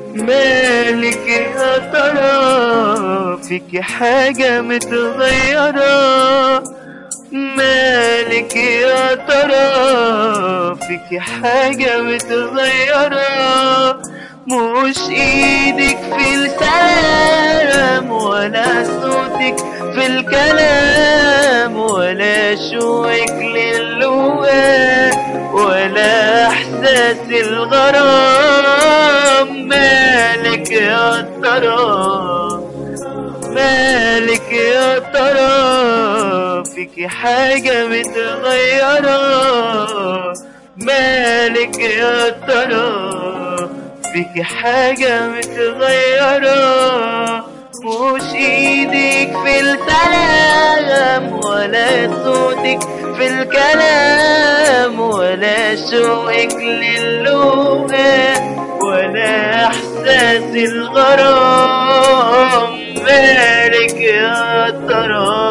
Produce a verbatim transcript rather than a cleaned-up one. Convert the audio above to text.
مالك يا ترى فيكي حاجة متغيرة؟ مالك يا ترى فيكي حاجة متغيرة؟ مش ايدك في الكلام ولا صوتك في الكلام ولا شوقك للقاء ولا احساس الغرام. مالك يا ترى مالك يا ترى فيكي حاجة متغيرة؟ مالك يا ترى فيكي حاجة متغيرة؟ مش ايدك في الكلام ولا صوتك في الكلام ولا شوقك للقاء ولا احساس الغرام. مالك يا ترى